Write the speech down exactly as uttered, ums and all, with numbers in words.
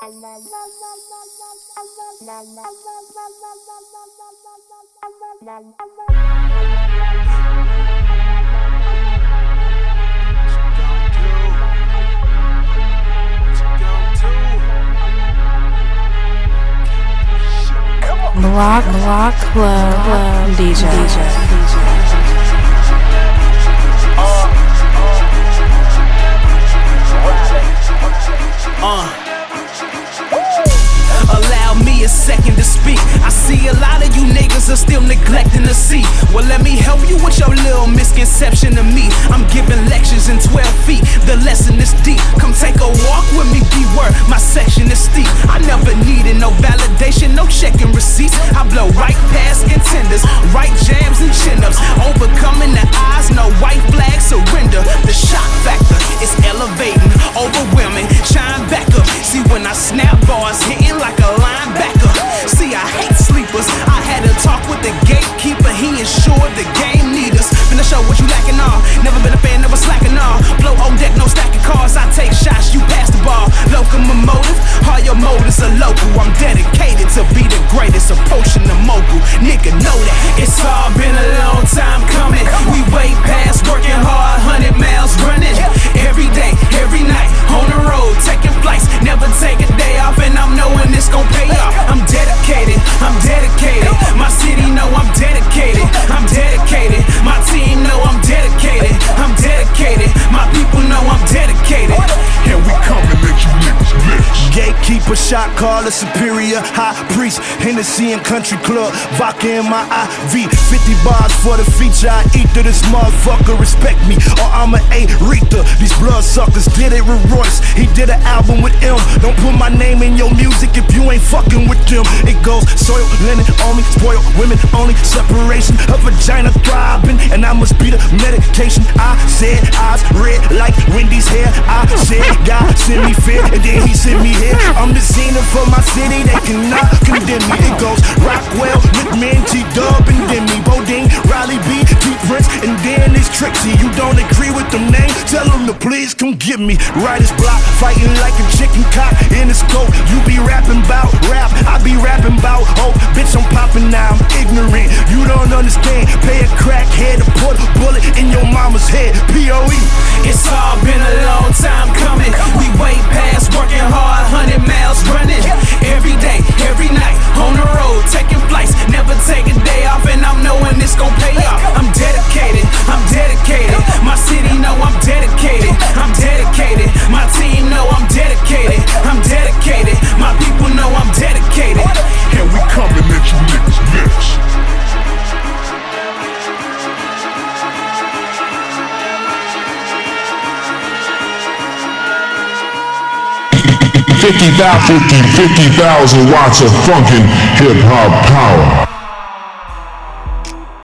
Block, block, club, club, D J. D J. Uh. Allow me a second to speak. I see a lot of you niggas are still neglecting to see. Well, let me help you with your little misconception of me. I'm giving lectures in twelve feet. The lesson is deep. Come take a walk with me, B-word. My section is steep. I never needed no validation, no checking receipts. I blow right past contenders, right jams and chin-ups. Overcoming the odds, no white flag surrender. The shock factor is elevating, overwhelming. Shine back up. See when I snap bars, hitting like a linebacker. See, I hate sleepers. I had a talk with the gatekeeper. He ensured the game need us. Finna show what you lacking on. Never been a fan, never slacking on. Blow on deck, no stacking cars. I take shots, you pass the ball. Locomotive, all your motives are local. I'm dedicated to be the greatest, approaching the mogul. Nigga, know that it's all been a long time coming. We way past working hard, hundred miles running. Every day, every night, on the road, taking flights. Never take a day off, and I'm knowing it's gon' pay off. I'm dedicated, I'm dedicated. My city know I'm dedicated, I'm dedicated. My team know I'm dedicated, I'm dedicated. My people know I'm dedicated. And we coming at you niggas next. Gatekeeper, shot caller, superior, high priest, Hennessy and country club, vodka in my I V. fifty bars for the feature, I eat to this motherfucker, respect me, or I'm an A-Rita. These blood suckers did it with Royce, he did an album with M. Don't put my name in your music if you ain't fucking with them. It goes soil, linen on me, spoiled women only, separation, her vagina throbbing, and I must be the medication. I said eyes red like Wendy's hair. I said God send me fear, and then he sent me here. I'm the zenith for my city, they cannot condemn me. It goes Rockwell, McMahon, T-Dub, and Demi, Bodine, Riley B, T-Prince, and then it's Trixie. You don't agree with them names? Tell them to please come get me. Writer's block, fighting like a chicken cock in the scope. You be rapping about rap, I be rapping about hope. Bitch, I'm popping now, I'm ignorant. You don't understand. Pay a crackhead to put a bullet in your mama's head. P O E. It's all been a long time coming. We way past working hard, hundred miles running. Every day, every night, on the road, taking flights. Never take a day off, and I'm knowing it's gon' pay off. I'm dedicated, I'm dedicated. My city know I'm dedicated, I'm dedicated. My team know I'm dedicated, I'm dedicated. My people know I'm dedicated. And we coming at you niggas next. fifty thousand watts of funkin' hip hop power.